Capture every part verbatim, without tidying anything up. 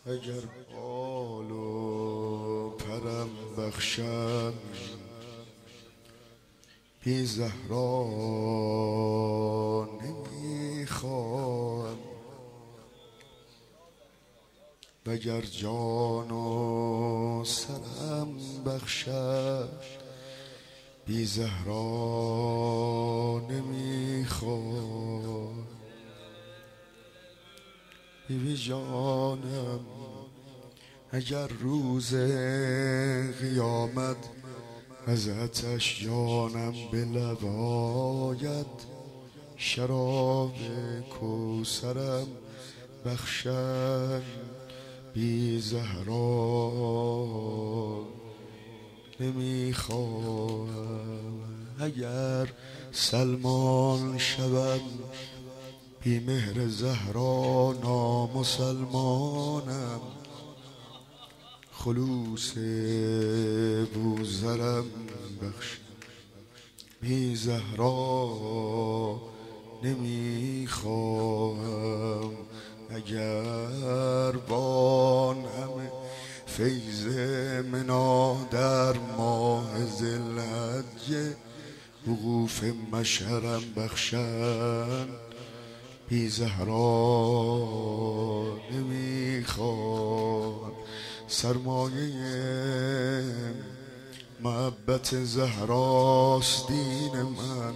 اگر بال و پرم بخشد بی زهرا نمیخواهم، وگر جان و سرم بخشد بی زهرا نمیخواهم. بی جانم اگر روز قیامت از آتش جانم به لب آید، شراب کوثرم بخشن بی زهرا نمیخواهم. اگر سلمان شوم بی مهر زهرا نامسلمانم، خلوص بوذرم بخش بی زهرا نمیخواهم. اگر بان همه فیض منا در ماه ذوالحجه وقوف مشعرم بخشن بی زهرا نمیخواهم. سرمایه محبت زهراست دین من،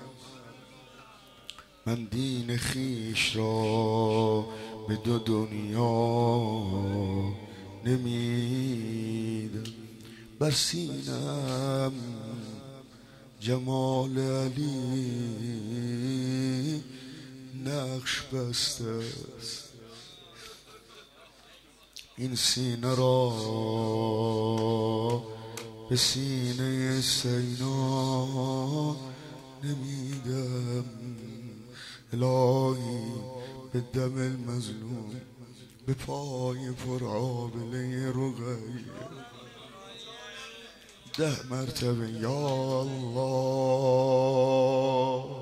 من دین خیش را به دو دنیا نمیدم. بر سینم جمال علی نقش بسته است، این سینه را به سینه سینا نمیدم. الهی به دم المظلوم، به پای پرآبله رقیه ده مرتبه یا الله.